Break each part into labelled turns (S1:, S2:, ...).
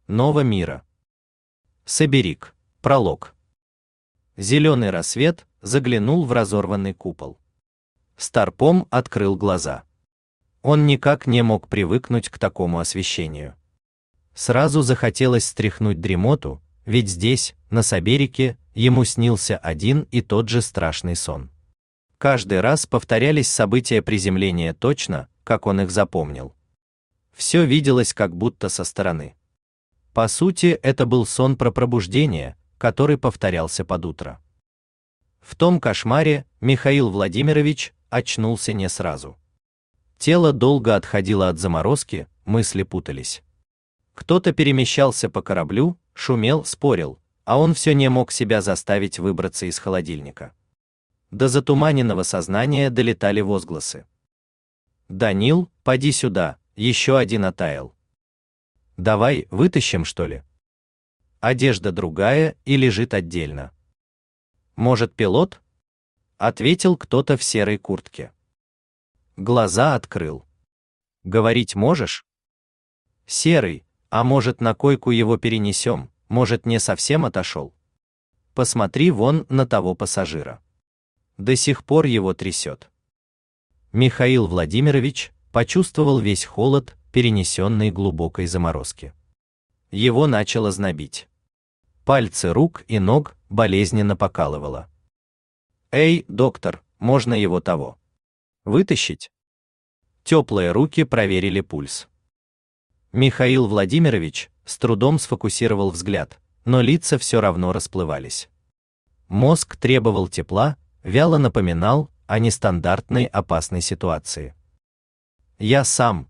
S1: Нового мира. Соберик. Пролог. Зеленый рассвет заглянул в разорванный купол. Старпом открыл глаза. Он никак не мог привыкнуть к такому освещению. Сразу захотелось стряхнуть дремоту, ведь здесь, на Соберике, ему снился один и тот же страшный сон. Каждый раз повторялись события приземления точно, как он их запомнил. Все виделось как будто со стороны. По сути, это был сон про пробуждение, который повторялся под утро. В том кошмаре Михаил Владимирович очнулся не сразу. Тело долго отходило от заморозки, мысли путались. Кто-то перемещался по кораблю, шумел, спорил, а он все не мог себя заставить выбраться из холодильника. До затуманенного сознания долетали возгласы. «Данил, поди сюда, еще один оттаял. Давай, вытащим, что ли? Одежда другая и лежит отдельно. Может, пилот?» Ответил кто-то в серой куртке. Глаза открыл. «Говорить можешь?» «Серый, а может, на койку его перенесем, может, не совсем отошел? Посмотри вон на того пассажира. До сих пор его трясет». Михаил Владимирович почувствовал весь холод, перенесенный глубокой заморозки. Его начало знобить. Пальцы рук и ног болезненно покалывало. «Эй, доктор, можно его того? Вытащить?» Теплые руки проверили пульс. Михаил Владимирович с трудом сфокусировал взгляд, но лица все равно расплывались. Мозг требовал тепла, вяло напоминал о нестандартной опасной ситуации. «Я сам».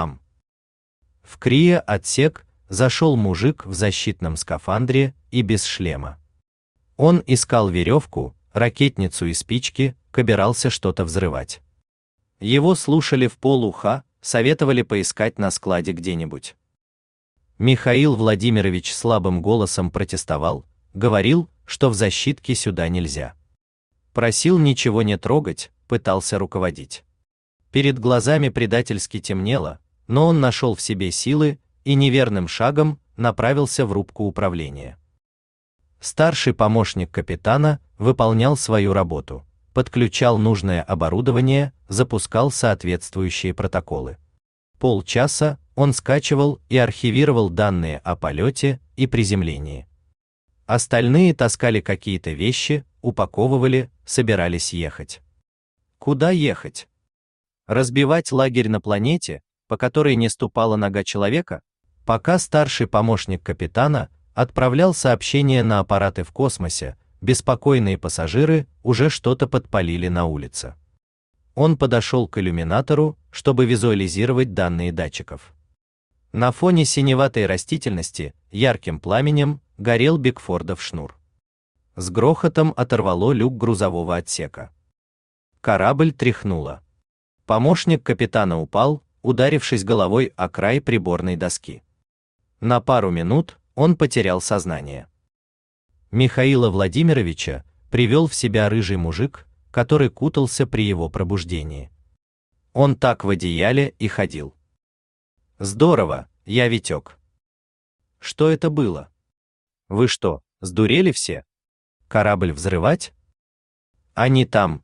S1: В крия-отсек зашел мужик в защитном скафандре и без шлема. Он искал веревку, ракетницу и спички, собирался что-то взрывать. Его слушали в полуха, советовали поискать на складе где-нибудь. Михаил Владимирович слабым голосом протестовал, говорил, что в защитке сюда нельзя. Просил ничего не трогать, пытался руководить. Перед глазами предательски темнело, но он нашел в себе силы и неверным шагом направился в рубку управления. Старший помощник капитана выполнял свою работу, подключал нужное оборудование, запускал соответствующие протоколы. Полчаса он скачивал и архивировал данные о полете и приземлении. Остальные таскали какие-то вещи, упаковывали, собирались ехать. Куда ехать? Разбивать лагерь на планете, по которой не ступала нога человека? Пока старший помощник капитана отправлял сообщения на аппараты в космосе, беспокойные пассажиры уже что-то подпалили на улице. Он подошел к иллюминатору, чтобы визуализировать данные датчиков. На фоне синеватой растительности ярким пламенем горел Бигфордов шнур. С грохотом оторвало люк грузового отсека. Корабль тряхнуло. Помощник капитана упал, ударившись головой о край приборной доски. На пару минут он потерял сознание. Михаила Владимировича привел в себя рыжий мужик, который кутался при его пробуждении. Он так в одеяле и ходил. «Здорово, я Витек». «Что это было? Вы что, сдурели все? Корабль взрывать?» «Они там,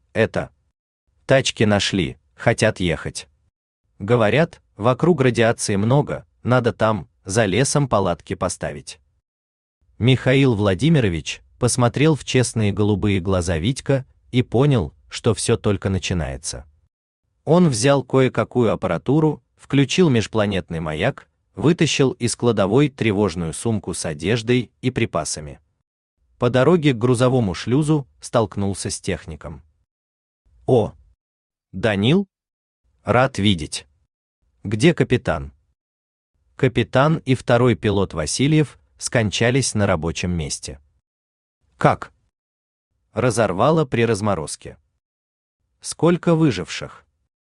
S1: тачки нашли, хотят ехать. Говорят, вокруг радиации много, надо там, за лесом палатки поставить». Михаил Владимирович посмотрел в честные голубые глаза Витька и понял, что все только начинается. Он взял кое-какую аппаратуру, включил межпланетный маяк, вытащил из кладовой тревожную сумку с одеждой и припасами. По дороге к грузовому шлюзу столкнулся с техником. «О! Данил? Рад видеть. Где капитан?» Капитан и второй пилот Васильев скончались на рабочем месте. «Как?» Разорвало при разморозке. «Сколько выживших?»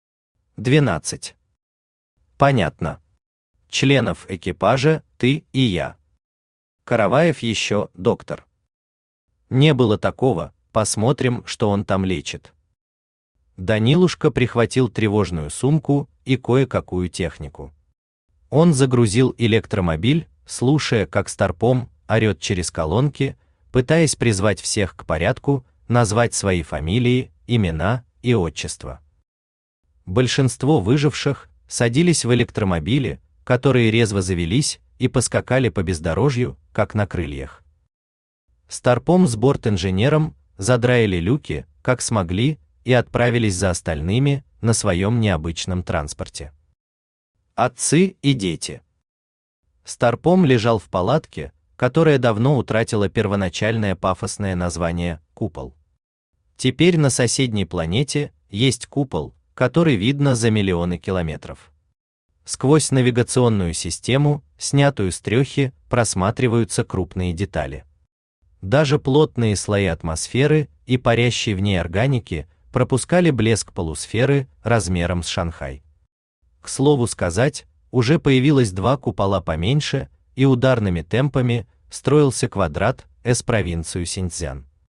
S1: 12. «Понятно. Членов экипажа ты и я. Караваев еще, доктор». «Не было такого, посмотрим, что он там лечит». Данилушка прихватил тревожную сумку и кое-какую технику. Он загрузил электромобиль, слушая, как Старпом орет через колонки, пытаясь призвать всех к порядку, назвать свои фамилии, имена и отчества. Большинство выживших садились в электромобили, которые резво завелись и поскакали по бездорожью, как на крыльях. Старпом с бортинженером задраили люки, как смогли, и отправились за остальными на своем необычном транспорте. Отцы и дети. Старпом лежал в палатке, которая давно утратила первоначальное пафосное название «Купол». Теперь на соседней планете есть купол, который видно за миллионы километров. Сквозь навигационную систему, снятую с трёхи, просматриваются крупные детали. Даже плотные слои атмосферы и парящей в ней органики пропускали блеск полусферы размером с Шанхай. К слову сказать, уже появилось два купола поменьше, и ударными темпами строился квадрат С провинцию Синьцзян.